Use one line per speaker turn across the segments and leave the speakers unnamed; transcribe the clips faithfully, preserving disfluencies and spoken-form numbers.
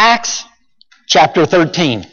Acts chapter thirteen.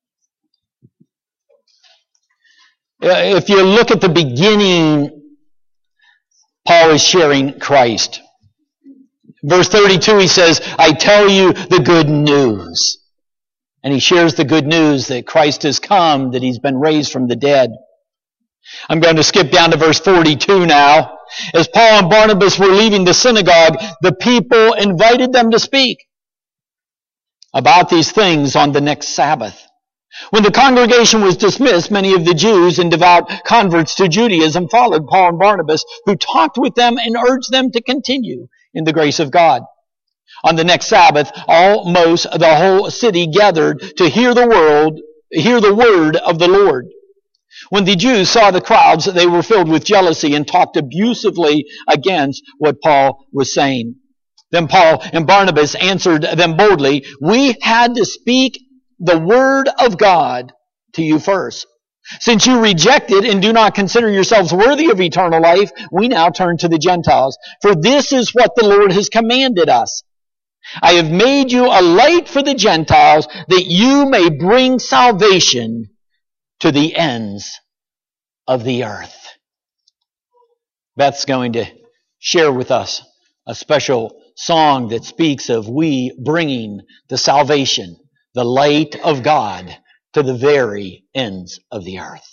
If you look at the beginning, Paul is sharing Christ. Verse thirty-two, he says, I tell you the good news. And he shares the good news that Christ has come, that he's been raised from the dead. I'm going to skip down to verse forty-two now. As Paul and Barnabas were leaving the synagogue, the people invited them to speak about these things on the next Sabbath. When the congregation was dismissed, many of the Jews and devout converts to Judaism followed Paul and Barnabas, who talked with them and urged them to continue in the grace of God. On the next Sabbath, almost the whole city gathered to hear the world, hear the word of the Lord. When the Jews saw the crowds, they were filled with jealousy and talked abusively against what Paul was saying. Then Paul and Barnabas answered them boldly, we had to speak the word of God to you first. Since you rejected and do not consider yourselves worthy of eternal life, we now turn to the Gentiles. For this is what the Lord has commanded us. I have made you a light for the Gentiles, that you may bring salvation to the ends of the earth. Beth's going to share with us a special song that speaks of we bringing the salvation, the light of God, to the very ends of the earth.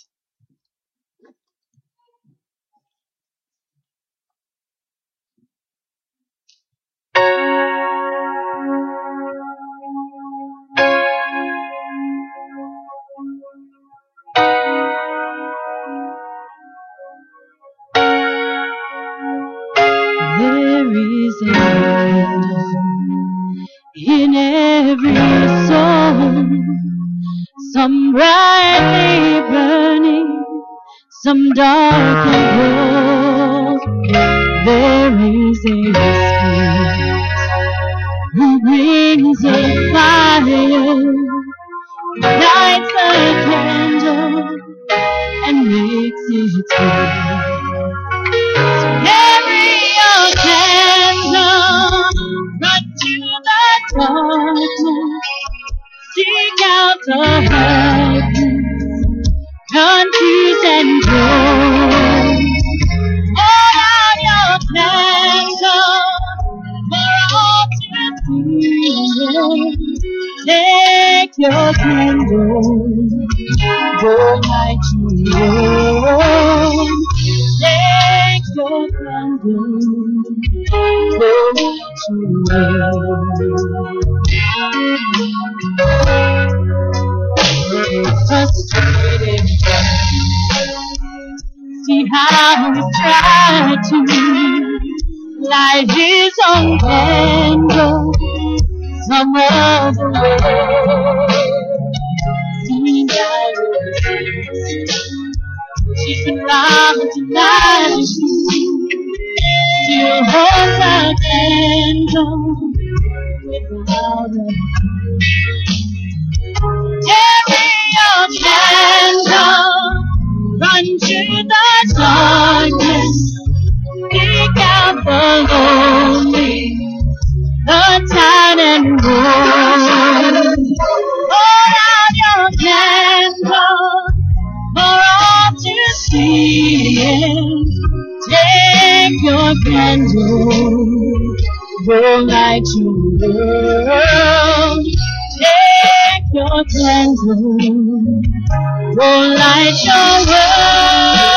There is a candle in every soul, some brightly burning, some dark and cold. There is a spirit who brings a fire, lights a candle, and makes it burn. So carry your candle, run to the darkness, seek out the heavens, countries and groves. Hold out your candle for all to see. Take your candle, go light your own. Take your candle, go light your own. Frustrated, see how he tried to light his own candle some other way. See now she's around tonight, still holds a candle without a carry your candle, run to the darkness, seek out the lonely, the tired and worn. Hold out your candle for all to see. Take your candle, go light your world. Take your candle, go light your world.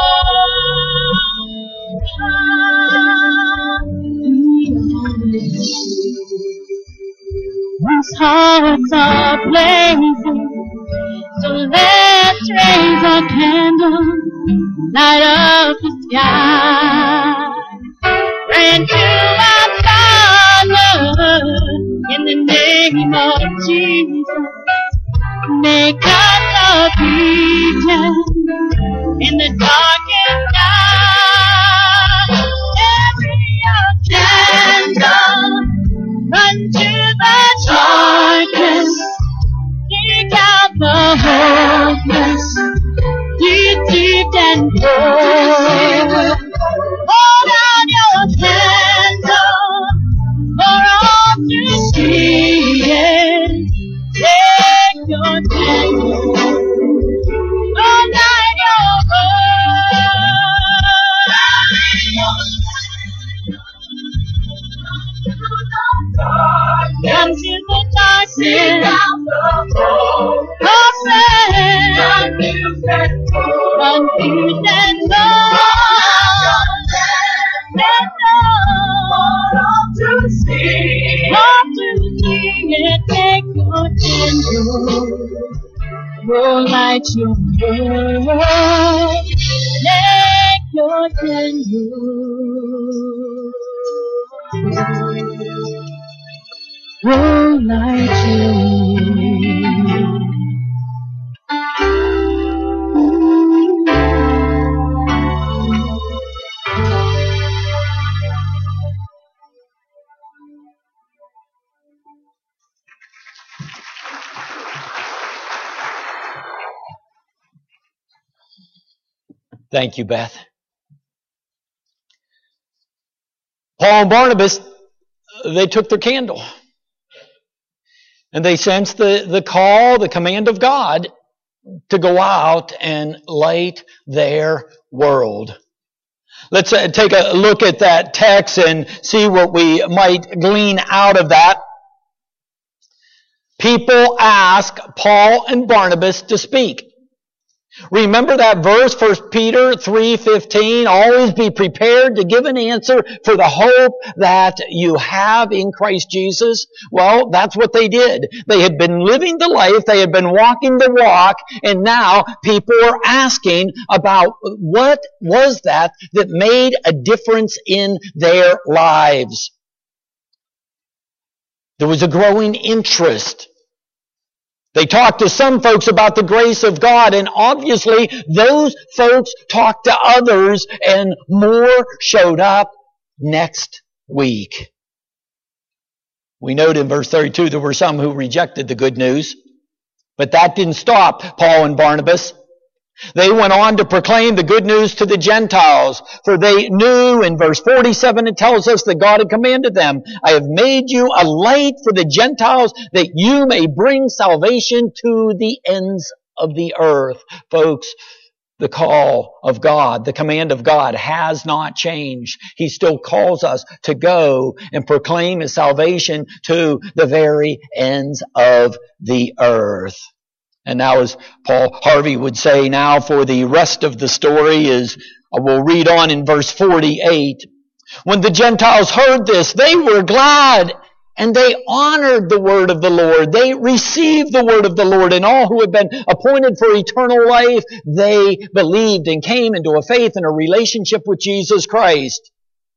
Whose hearts are blazing, so let's raise a candle, light up the sky. Pray to our Father in the name of Jesus. Make us obedient in the darkest night. Every candle, run to the darkness, seek out the hopeless, deceived and poor. Hold out your candle for all to see. darkness, confused and confused and lost. Let all to see, all to see it. Take your candle, roll light your world. Take your candle, roll light your world.
Thank you, Beth. Paul and Barnabas, they took their candle. And they sensed the, the call, the command of God to go out and light their world. Let's uh, take a look at that text and see what we might glean out of that. People ask Paul and Barnabas to speak. Remember that verse, First Peter three fifteen, always be prepared to give an answer for the hope that you have in Christ Jesus. Well, that's what they did. They had been living the life, they had been walking the walk, and now people are asking about what was that that made a difference in their lives. There was a growing interest. They talked to some folks about the grace of God, and obviously those folks talked to others, and more showed up next week. We note in verse thirty-two there were some who rejected the good news, but that didn't stop Paul and Barnabas. They went on to proclaim the good news to the Gentiles, for they knew, in verse forty-seven it tells us that God had commanded them, I have made you a light for the Gentiles that you may bring salvation to the ends of the earth. Folks, the call of God, the command of God has not changed. He still calls us to go and proclaim His salvation to the very ends of the earth. And now, as Paul Harvey would say, now for the rest of the story is, we'll read on in verse forty-eight. When the Gentiles heard this, they were glad, and they honored the word of the Lord. They received the word of the Lord, and all who had been appointed for eternal life, they believed and came into a faith and a relationship with Jesus Christ.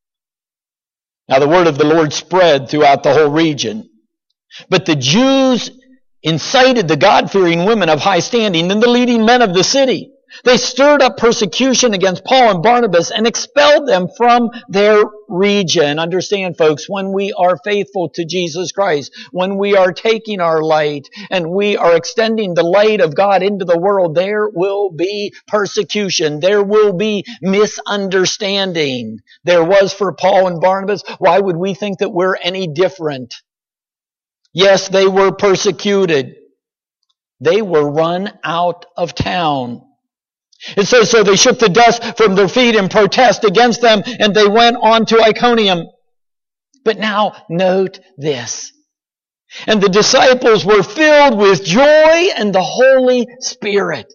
Now the word of the Lord spread throughout the whole region. But the Jews incited the God-fearing women of high standing and the leading men of the city. They stirred up persecution against Paul and Barnabas and expelled them from their region. Understand, folks, when we are faithful to Jesus Christ, when we are taking our light and we are extending the light of God into the world, there will be persecution. There will be misunderstanding. There was for Paul and Barnabas. Why would we think that we're any different? Yes, they were persecuted. They were run out of town. It says, so they shook the dust from their feet in protest against them, and they went on to Iconium. But now, note this. And the disciples were filled with joy and the Holy Spirit.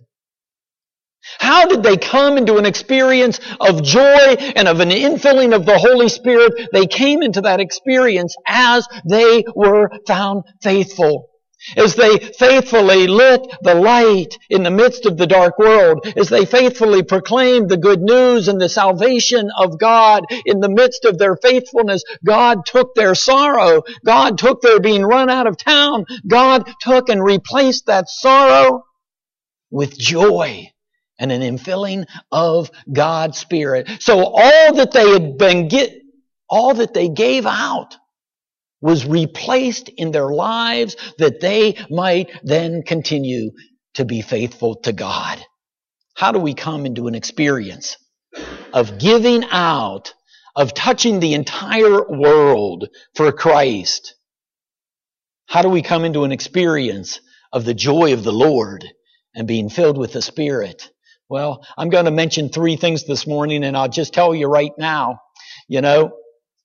How did they come into an experience of joy and of an infilling of the Holy Spirit? They came into that experience as they were found faithful. As they faithfully lit the light in the midst of the dark world. As they faithfully proclaimed the good news and the salvation of God in the midst of their faithfulness. God took their sorrow. God took their being run out of town. God took and replaced that sorrow with joy and an infilling of God's Spirit. So all that they had been get, all that they gave out was replaced in their lives that they might then continue to be faithful to God. How do we come into an experience of giving out, of touching the entire world for Christ? How do we come into an experience of the joy of the Lord and being filled with the Spirit? Well, I'm going to mention three things this morning, and I'll just tell you right now, you know,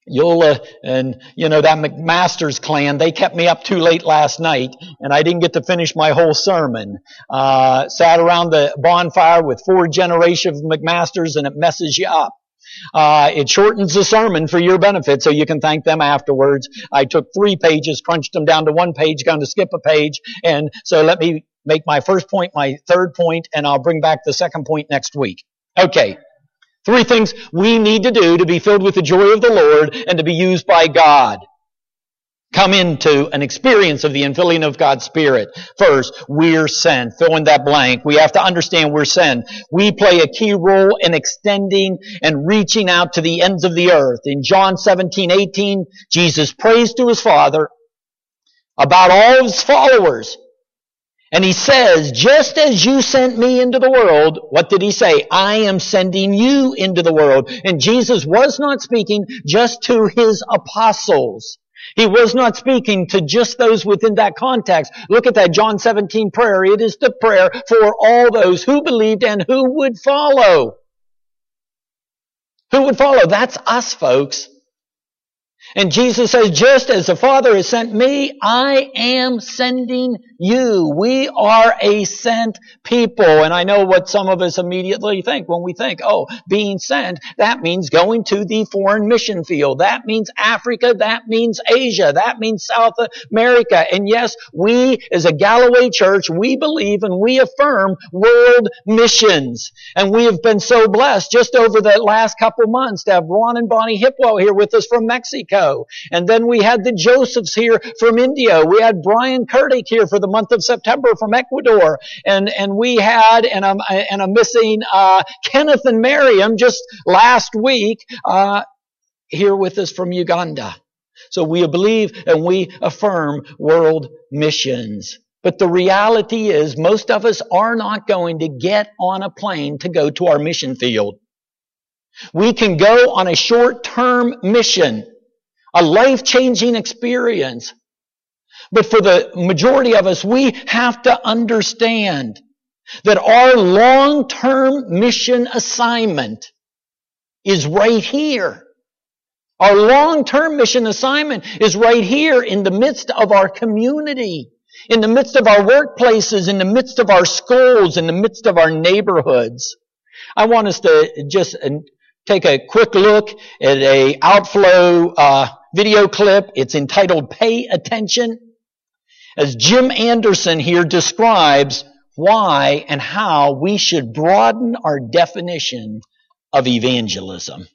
Yola and, you know, that McMaster's clan, they kept me up too late last night, and I didn't get to finish my whole sermon. Uh, sat around the bonfire with four generations of McMasters, and it messes you up. Uh, it shortens the sermon for your benefit, so you can thank them afterwards. I took three pages, crunched them down to one page, going to skip a page, and so let me make my first point my third point, and I'll bring back the second point next week. Okay. Three things we need to do to be filled with the joy of the Lord and to be used by God. Come into an experience of the infilling of God's Spirit. First, we're sent. Fill in that blank. We have to understand we're sent. We play a key role in extending and reaching out to the ends of the earth. In John seventeen eighteen, Jesus prays to His Father about all of His followers. And He says, just as you sent me into the world, what did He say? I am sending you into the world. And Jesus was not speaking just to His apostles. He was not speaking to just those within that context. Look at that John seventeen prayer. It is the prayer for all those who believed and who would follow. Who would follow? That's us, folks. And Jesus says, just as the Father has sent me, I am sending you. We are a sent people. And I know what some of us immediately think when we think, oh, being sent, that means going to the foreign mission field. That means Africa. That means Asia. That means South America. And yes, we as a Galloway church, we believe and we affirm world missions. And we have been so blessed just over the last couple months to have Ron and Bonnie Hipwell here with us from Mexico. And then we had the Josephs here from India. We had Brian Kurdick here for the month of September from Ecuador. And, and we had, and I'm, and I'm missing, uh, Kenneth and Miriam just last week, uh, here with us from Uganda. So we believe and we affirm world missions. But the reality is most of us are not going to get on a plane to go to our mission field. We can go on a short-term mission, a life-changing experience. But for the majority of us, we have to understand that our long-term mission assignment is right here. Our long-term mission assignment is right here in the midst of our community, in the midst of our workplaces, in the midst of our schools, in the midst of our neighborhoods. I want us to just take a quick look at a Outflow uh, video clip. It's entitled Pay Attention, as Jim Anderson here describes why and how we should broaden our definition of evangelism.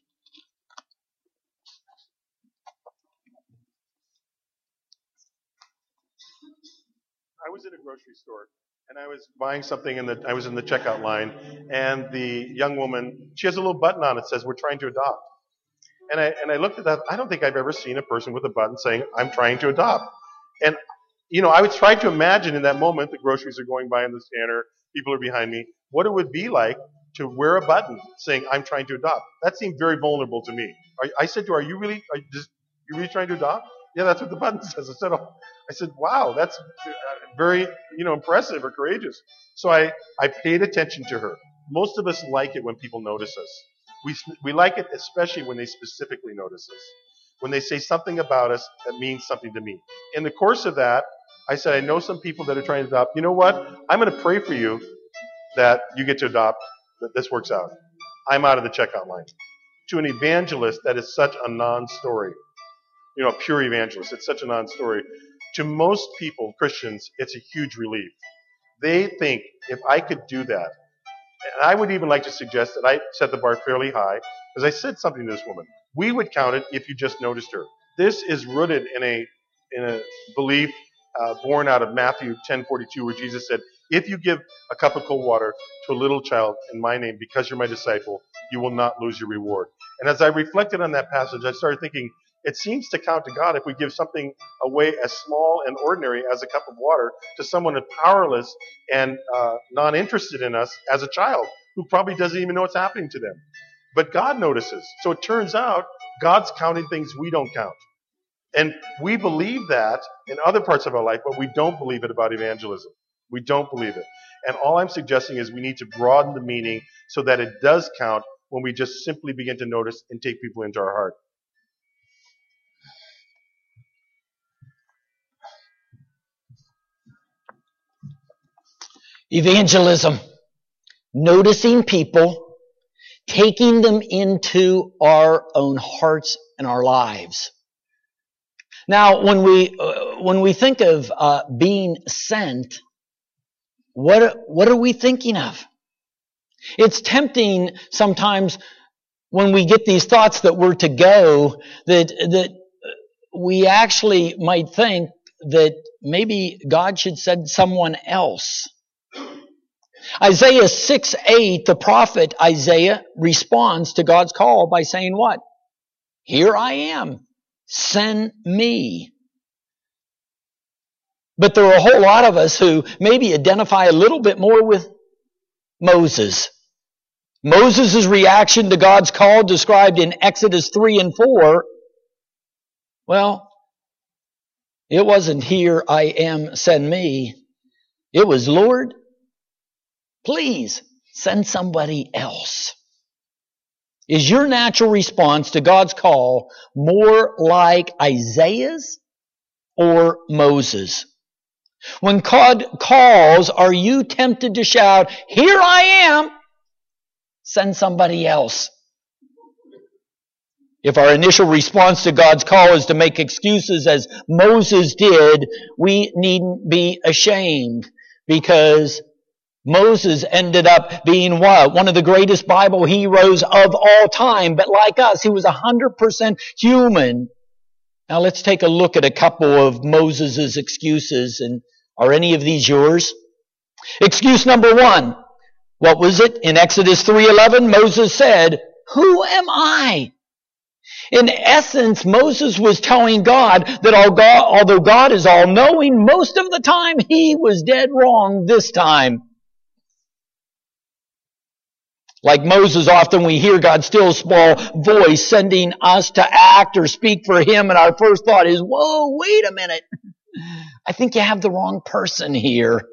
I was in a grocery store and I was buying something in the I was in the checkout line, and the young woman, she has a little button on it that says we're trying to adopt. And I and I looked at that. I don't think I've ever seen a person with a button saying I'm trying to adopt. And you know, I was trying to imagine in that moment, the groceries are going by in the scanner, people are behind me, what it would be like to wear a button saying I'm trying to adopt. That seemed very vulnerable to me. I, I said to her, "Are you really are you, just, you really trying to adopt?" Yeah, that's what the button says. I said, oh, I said, wow, that's very, you know, impressive or courageous. So I, I paid attention to her. Most of us like it when people notice us. We, we like it especially when they specifically notice us. When they say something about us that means something to me. In the course of that, I said, I know some people that are trying to adopt. You know what? I'm going to pray for you that you get to adopt, that this works out. I'm out of the checkout line. To an evangelist, that is such a non-story. You know, a pure evangelist. It's such a non-story. To most people, Christians, it's a huge relief. They think, if I could do that, and I would even like to suggest that I set the bar fairly high, because I said something to this woman. We would count it if you just noticed her. This is rooted in a in a belief uh, born out of Matthew ten forty-two, where Jesus said, if you give a cup of cold water to a little child in my name, because you're my disciple, you will not lose your reward. And as I reflected on that passage, I started thinking, it seems to count to God if we give something away as small and ordinary as a cup of water to someone who's powerless and uh, non-interested in us as a child who probably doesn't even know what's happening to them. But God notices. So it turns out God's counting things we don't count. And we believe that in other parts of our life, but we don't believe it about evangelism. We don't believe it. And all I'm suggesting is we need to broaden the meaning so that it does count when we just simply begin to notice and take people into our heart.
Evangelism. Noticing people, taking them into our own hearts and our lives. Now, when we uh, when we think of uh, being sent, what what are we thinking of? It's tempting sometimes when we get these thoughts that we're to go, that that we actually might think that maybe God should send someone else. Isaiah six eight, the prophet Isaiah responds to God's call by saying what? Here I am. Send me. But there are a whole lot of us who maybe identify a little bit more with Moses. Moses' reaction to God's call described in Exodus three and four, well, it wasn't here I am, send me. It was, Lord, please send somebody else. Is your natural response to God's call more like Isaiah's or Moses? When God calls, are you tempted to shout, here I am, send somebody else? If our initial response to God's call is to make excuses as Moses did, we needn't be ashamed, because Moses ended up being what? One of the greatest Bible heroes of all time. But like us, he was one hundred percent human. Now let's take a look at a couple of Moses' excuses. And are any of these yours? Excuse number one. What was it? In Exodus three eleven, Moses said, who am I? In essence, Moses was telling God that although God is all-knowing, most of the time he was dead wrong this time. Like Moses, often we hear God's still small voice sending us to act or speak for Him, and our first thought is, whoa, wait a minute. I think you have the wrong person here.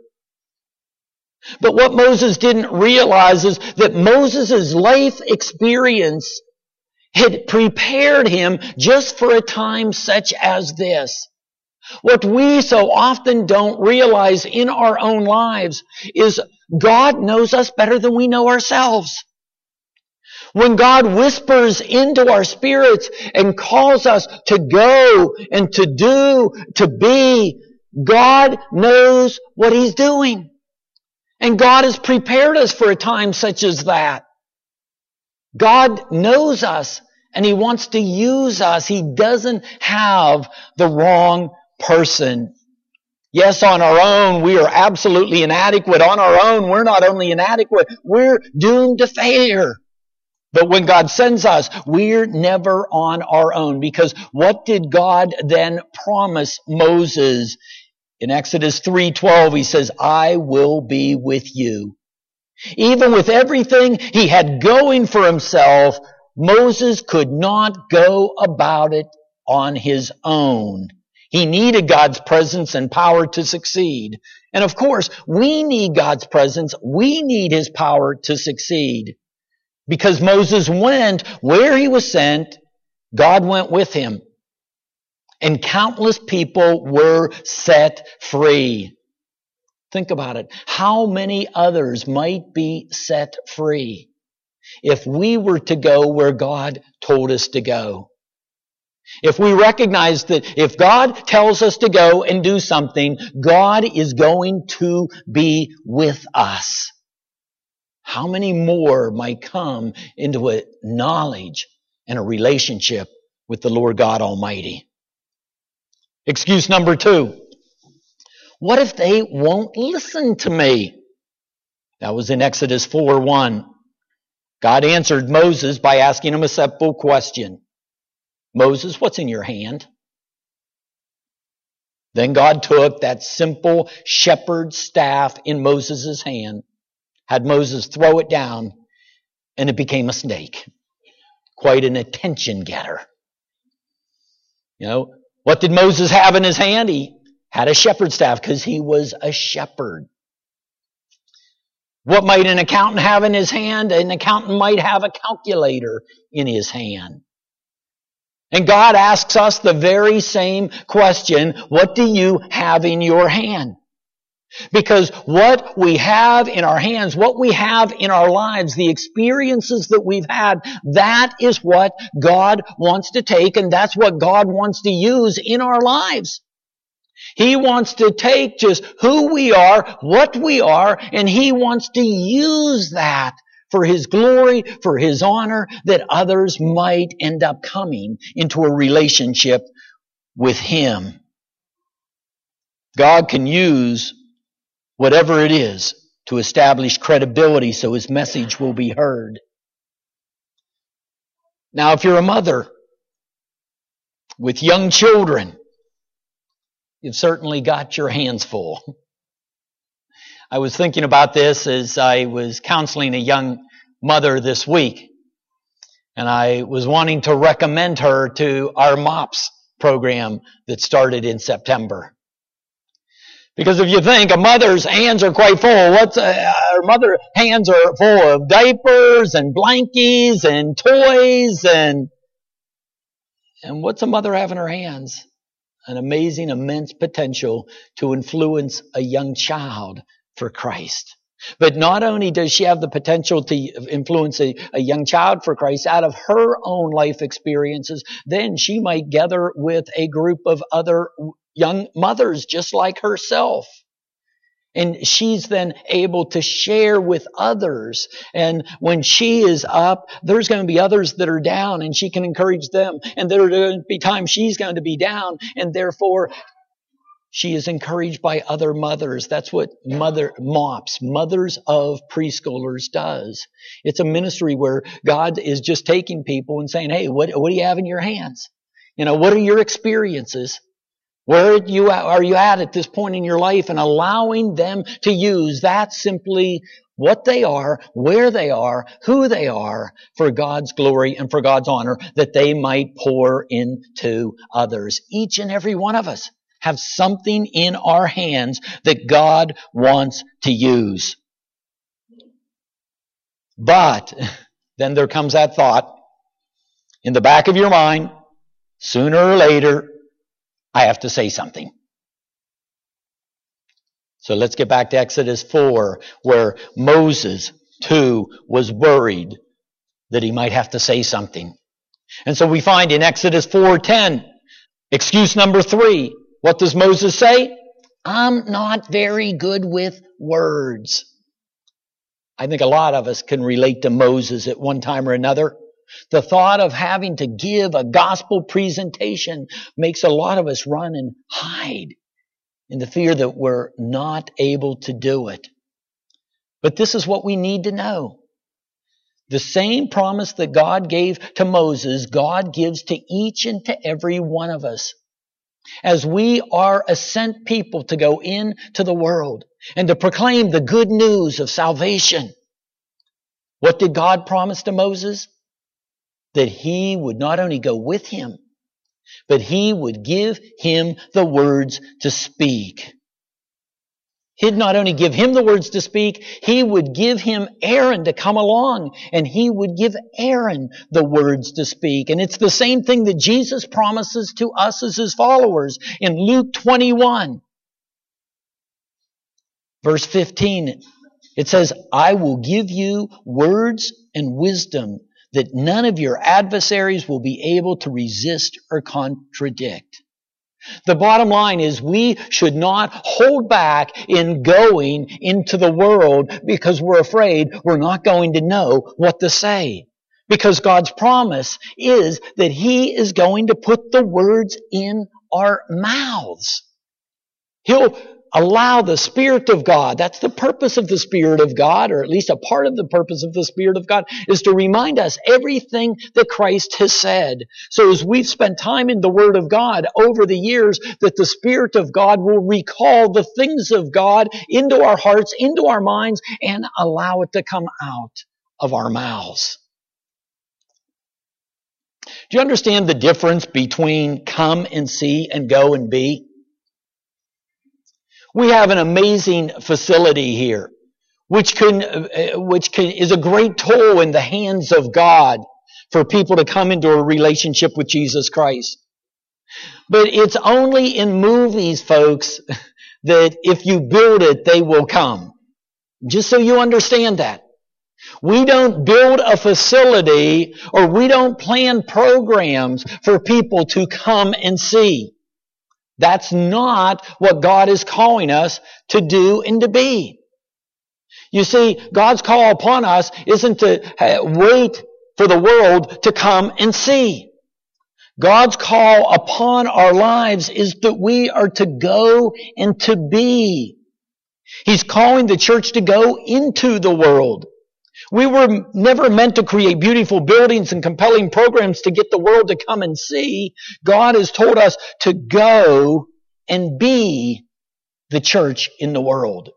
But what Moses didn't realize is that Moses' life experience had prepared him just for a time such as this. What we so often don't realize in our own lives is God knows us better than we know ourselves. When God whispers into our spirits and calls us to go and to do, to be, God knows what He's doing. And God has prepared us for a time such as that. God knows us and He wants to use us. He doesn't have the wrong person. Yes, on our own, we are absolutely inadequate. On our own, we're not only inadequate, we're doomed to failure. But when God sends us, we're never on our own. Because what did God then promise Moses? In Exodus three twelve, He says, I will be with you. Even with everything he had going for himself, Moses could not go about it on his own. He needed God's presence and power to succeed. And of course, we need God's presence. We need His power to succeed. Because Moses went where he was sent, God went with him. And countless people were set free. Think about it. How many others might be set free if we were to go where God told us to go? If we recognize that if God tells us to go and do something, God is going to be with us. How many more might come into a knowledge and a relationship with the Lord God Almighty? Excuse number two. What if they won't listen to me? That was in Exodus four one. God answered Moses by asking him a simple question. Moses, what's in your hand? Then God took that simple shepherd's staff in Moses' hand, had Moses throw it down, and it became a snake. Quite an attention getter. You know, what did Moses have in his hand? He had a shepherd's staff because he was a shepherd. What might an accountant have in his hand? An accountant might have a calculator in his hand. And God asks us the very same question. What do you have in your hand? Because what we have in our hands, what we have in our lives, the experiences that we've had, that is what God wants to take, and that's what God wants to use in our lives. He wants to take just who we are, what we are, and He wants to use that for His glory, for His honor, that others might end up coming into a relationship with Him. God can use whatever it is to establish credibility so His message will be heard. Now, if you're a mother with young children, you've certainly got your hands full. I was thinking about this as I was counseling a young mother this week, and I was wanting to recommend her to our MOPS program that started in September. Because if you think a mother's hands are quite full, what's uh, her mother's hands are full of diapers and blankies and toys and and what's a mother have in her hands? An amazing, immense potential to influence a young child for Christ. But not only does she have the potential to influence a, a young child for Christ out of her own life experiences, then she might gather with a group of other young mothers just like herself. And she's then able to share with others. And when she is up, there's going to be others that are down, and she can encourage them. And there are going to be times she's going to be down, and therefore she is encouraged by other mothers. That's what Mother MOPS, Mothers of Preschoolers, does. It's a ministry where God is just taking people and saying, hey, what, what do you have in your hands? You know, what are your experiences? Where are you, are you at at this point in your life? And allowing them to use that simply what they are, where they are, who they are for God's glory and for God's honor, that they might pour into others. Each and every one of us have something in our hands that God wants to use. But then there comes that thought in the back of your mind, sooner or later, I have to say something. So let's get back to Exodus four, where Moses, too, was worried that he might have to say something. And so we find in Exodus four ten, excuse number three, what does Moses say? I'm not very good with words. I think a lot of us can relate to Moses at one time or another. The thought of having to give a gospel presentation makes a lot of us run and hide in the fear that we're not able to do it. But this is what we need to know. The same promise that God gave to Moses, God gives to each and to every one of us. As we are a sent people to go into the world and to proclaim the good news of salvation. What did God promise to Moses? That He would not only go with him, but He would give him the words to speak. He'd not only give him the words to speak, He would give him Aaron to come along, and He would give Aaron the words to speak. And it's the same thing that Jesus promises to us as His followers in Luke twenty-one, verse fifteen. It says, I will give you words and wisdom that none of your adversaries will be able to resist or contradict. The bottom line is we should not hold back in going into the world because we're afraid we're not going to know what to say. Because God's promise is that He is going to put the words in our mouths. He'll allow the Spirit of God, that's the purpose of the Spirit of God, or at least a part of the purpose of the Spirit of God, is to remind us everything that Christ has said. So as we've spent time in the Word of God over the years, that the Spirit of God will recall the things of God into our hearts, into our minds, and allow it to come out of our mouths. Do you understand the difference between come and see and go and be? We have an amazing facility here, which can, uh, which can, is a great tool in the hands of God for people to come into a relationship with Jesus Christ. But it's only in movies, folks, that if you build it, they will come. Just so you understand that. We don't build a facility or we don't plan programs for people to come and see. That's not what God is calling us to do and to be. You see, God's call upon us isn't to wait for the world to come and see. God's call upon our lives is that we are to go and to be. He's calling the church to go into the world. We were never meant to create beautiful buildings and compelling programs to get the world to come and see. God has told us to go and be the church in the world.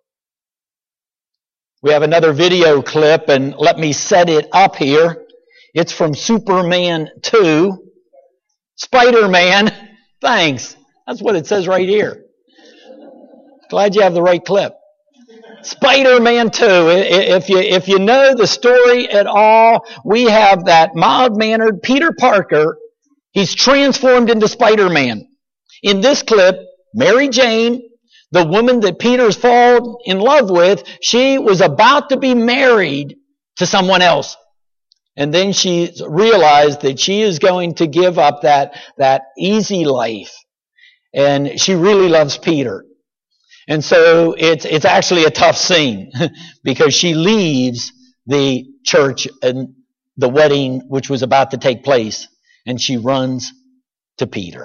We have another video clip, and let me set it up here. It's from Superman two. Spider-Man. Thanks. That's what it says right here. Glad you have the right clip. Spider-Man two. If you, if you know the story at all, we have that mild-mannered Peter Parker. He's transformed into Spider-Man. In this clip, Mary Jane, the woman that Peter's fallen in love with, she was about to be married to someone else. And then she realized that she is going to give up that, that easy life. And she really loves Peter. And so it's, it's actually a tough scene because she leaves the church and the wedding which was about to take place, and she runs to Peter.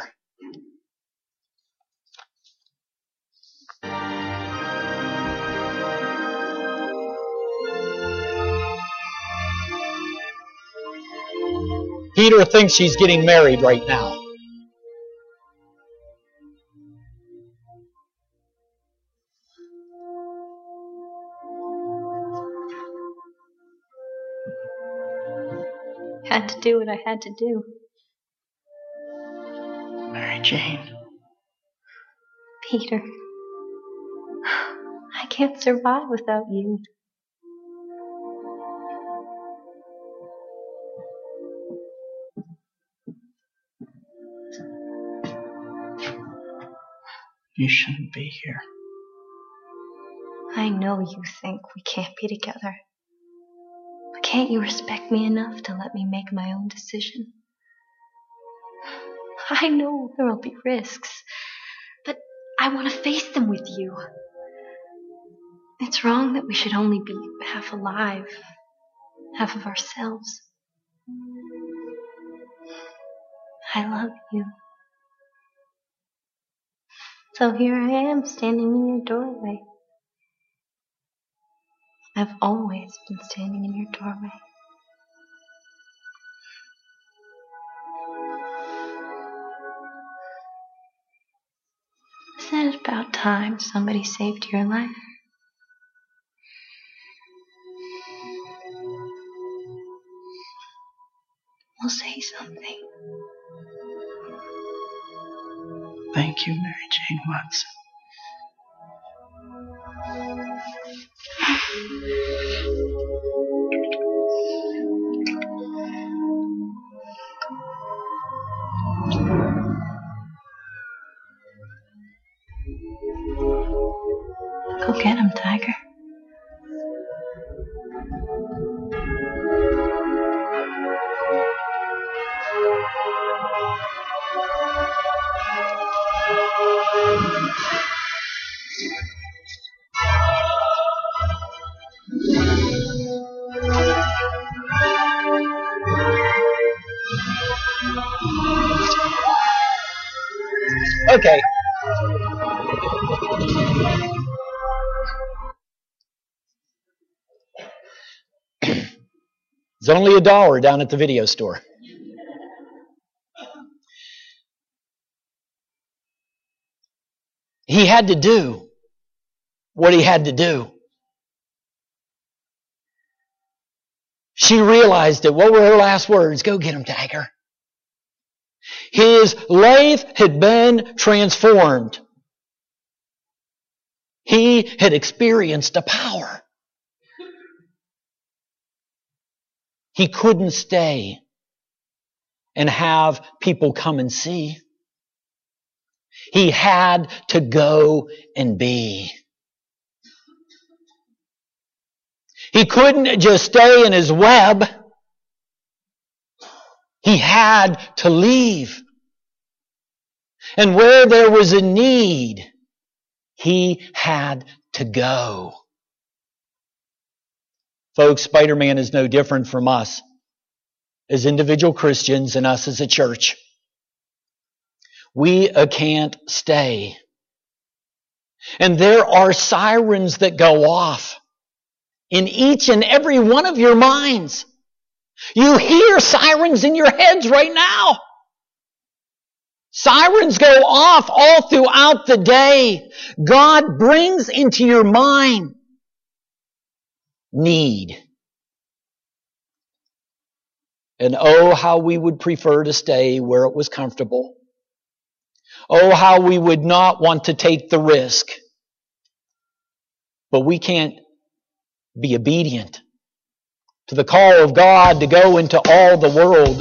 Peter thinks she's getting married right now.
Had to do what I had to do.
Mary Jane.
Peter, I can't survive without you.
You shouldn't be here.
I know you think we can't be together. But can't you respect me enough to let me make my own decision? I know there will be risks, but I want to face them with you. It's wrong that we should only be half alive, half of ourselves. I love you. So here I am, standing in your doorway. I've always been standing in your doorway. Isn't it about time somebody saved your life? Well, say something.
Thank you, Mary Jane Watson.
Go get him, Tiger.
Okay. It's only a dollar down at the video store. He had to do what he had to do. She realized it. What were her last words? Go get him, Tiger. His life had been transformed. He had experienced a power. He couldn't stay and have people come and see. He had to go and be. He couldn't just stay in his web. He had to leave. And where there was a need, he had to go. Folks, Spider-Man is no different from us as individual Christians and us as a church. We uh, can't stay. And there are sirens that go off in each and every one of your minds. You hear sirens in your heads right now. Sirens go off all throughout the day. God brings into your mind need. And oh, how we would prefer to stay where it was comfortable. Oh, how we would not want to take the risk. But we can't be obedient to the call of God to go into all the world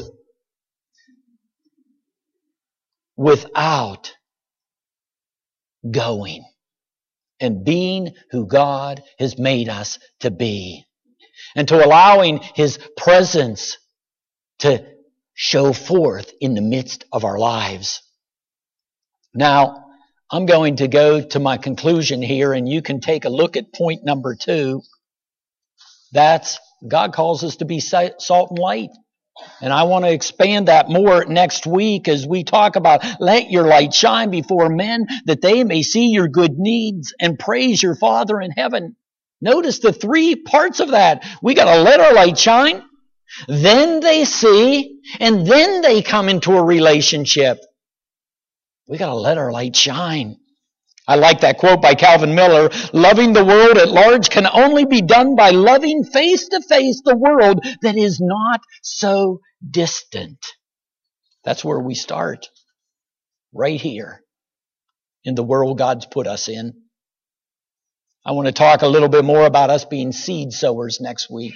without going and being who God has made us to be, and to allowing His presence to show forth in the midst of our lives. Now, I'm going to go to my conclusion here, and you can take a look at point number two. That's God calls us to be salt and light. And I want to expand that more next week as we talk about let your light shine before men that they may see your good deeds and praise your Father in heaven. Notice the three parts of that. We got to let our light shine. Then they see, and then they come into a relationship. We got to let our light shine. I like that quote by Calvin Miller. Loving the world at large can only be done by loving face to face the world that is not so distant. That's where we start. Right here in the world God's put us in. I want to talk a little bit more about us being seed sowers next week.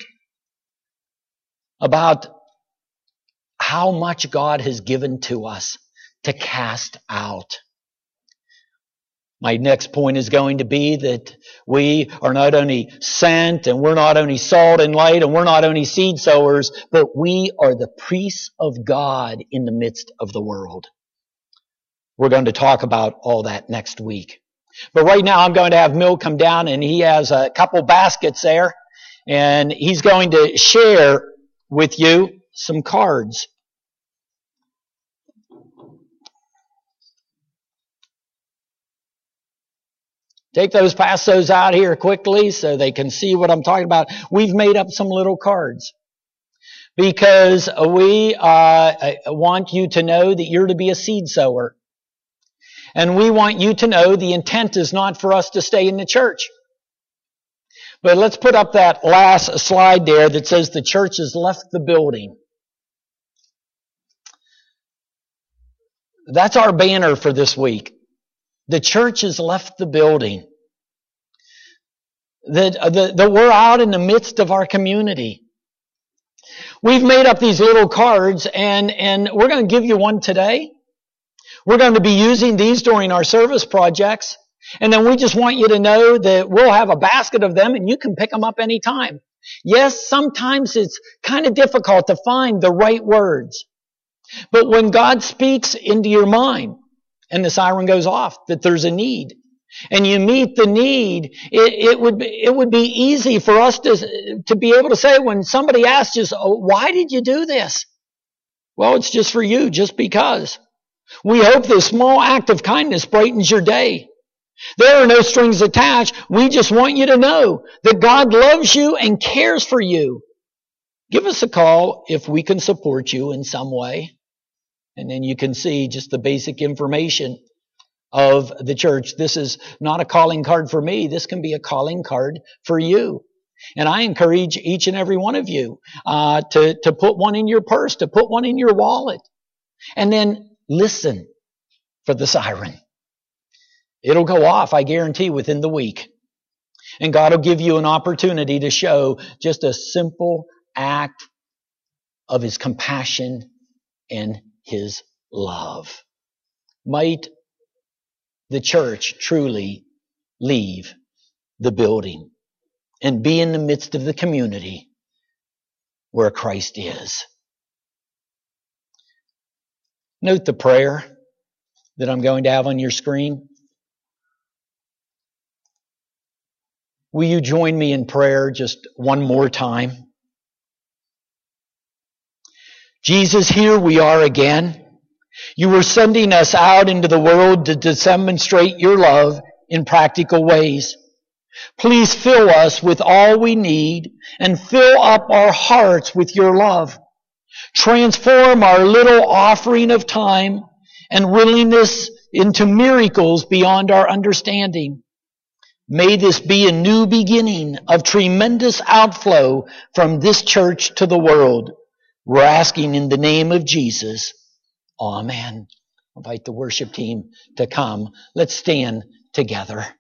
About how much God has given to us to cast out. My next point is going to be that we are not only sent and we're not only salt and light and we're not only seed sowers, but we are the priests of God in the midst of the world. We're going to talk about all that next week. But right now I'm going to have Mill come down, and he has a couple baskets there, and he's going to share with you some cards. Take those, pass those out here quickly so they can see what I'm talking about. We've made up some little cards because we uh, want you to know that you're to be a seed sower. And we want you to know the intent is not for us to stay in the church. But let's put up that last slide there that says the church has left the building. That's our banner for this week. The church has left the building. That, that, that we're out in the midst of our community. We've made up these little cards, and, and we're going to give you one today. We're going to be using these during our service projects. And then we just want you to know that we'll have a basket of them, and you can pick them up anytime. Yes, sometimes it's kind of difficult to find the right words. But when God speaks into your mind, and the siren goes off, that there's a need, and you meet the need, it, it would be, it would be easy for us to, to be able to say when somebody asks us, oh, why did you do this? Well, it's just for you, just because. We hope this small act of kindness brightens your day. There are no strings attached. We just want you to know that God loves you and cares for you. Give us a call if we can support you in some way. And then you can see just the basic information of the church. This is not a calling card for me. This can be a calling card for you. And I encourage each and every one of you uh, to, to put one in your purse, to put one in your wallet. And then listen for the siren. It'll go off, I guarantee, within the week. And God will give you an opportunity to show just a simple act of His compassion and His love. Might the church truly leave the building and be in the midst of the community where Christ is. Note the prayer that I'm going to have on your screen. Will you join me in prayer just one more time? Jesus, here we are again. You are sending us out into the world to demonstrate your love in practical ways. Please fill us with all we need and fill up our hearts with your love. Transform our little offering of time and willingness into miracles beyond our understanding. May this be a new beginning of tremendous outflow from this church to the world. We're asking in the name of Jesus. Amen. I invite the worship team to come. Let's stand together.